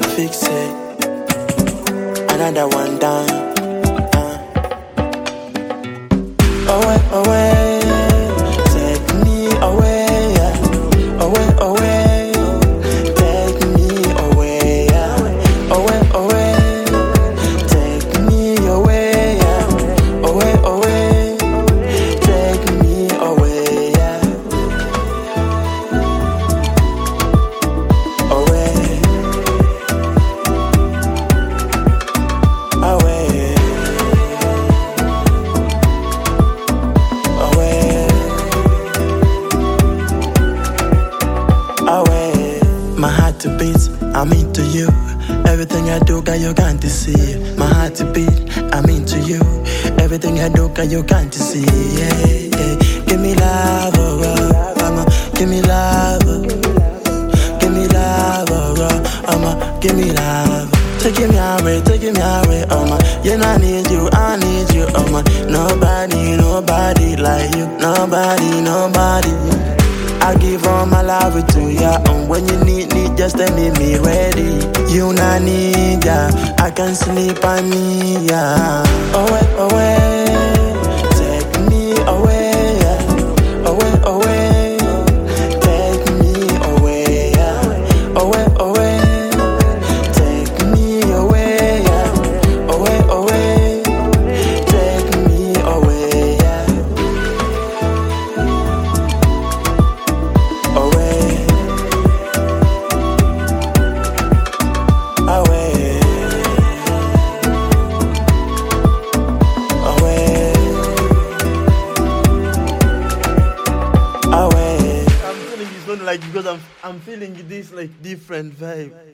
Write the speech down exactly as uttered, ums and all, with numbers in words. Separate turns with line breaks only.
fix it. Another one down. Uh. Away, away, take me away, yeah. Away, away, take me away, yeah. Away, away, take me away, yeah. Away, away, take me away, yeah. Away, away, away, away. My heart to beat, I'm into you. Everything I do, got you can't see. My heart to beat, I'm into you. Everything I do, got you can't see. Yeah, yeah. Give me love, oh, oh, mama. Give me love, oh. Give me love, oh, oh, mama. Give me love. Take me away, take me away, oh my. Yeah, I need you, I need you, oh my. Nobody, nobody like you. Nobody, nobody. I give all my love to ya, and when you need me, just let me be ready. You not need ya, I can sleep, I need ya. Away, away, take me away, yeah. Away, away, take me away, yeah. Away, away, take me away, yeah. Away, away, take me away, yeah. Away, away, away, away. I'm feeling this one like because I'm I'm feeling this like different vibe.